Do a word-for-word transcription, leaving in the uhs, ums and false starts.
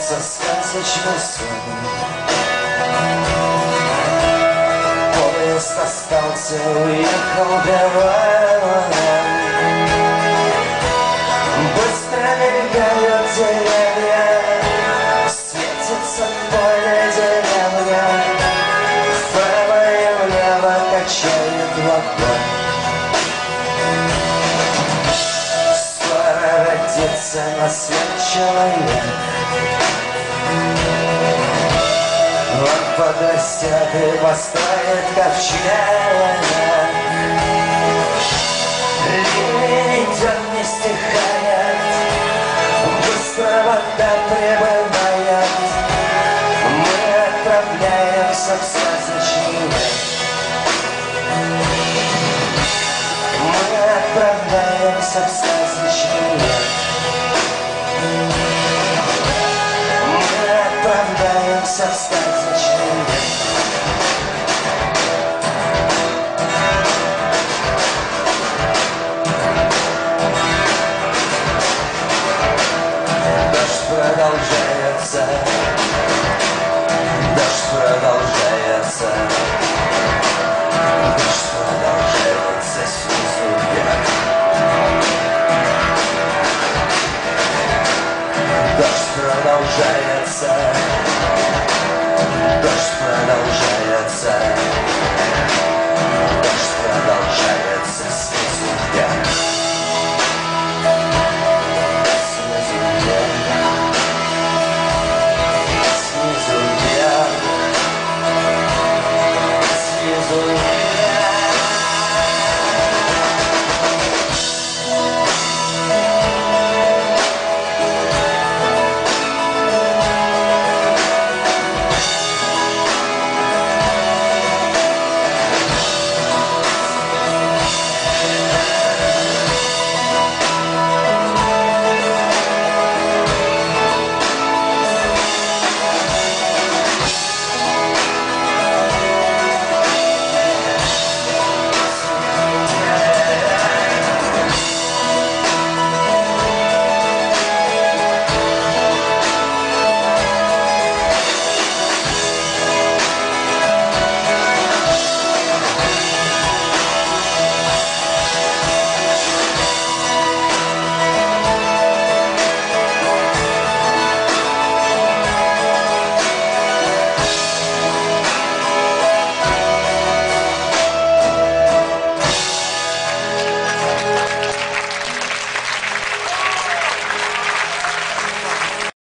снится сказочный сон. Поезд остался, уехал гавань. Быстро мелькают деревья, светится поле деревня. Вправо и влево качает вагон. Скоро родится на свет человек. Он подрастет и построит ковчег. Ливень идет, не стихает, быстро вода прибывает. Мы отправляемся в сказочный мир. Мы отправляемся в сказочный мир. Мы отправляемся в сказочный мир.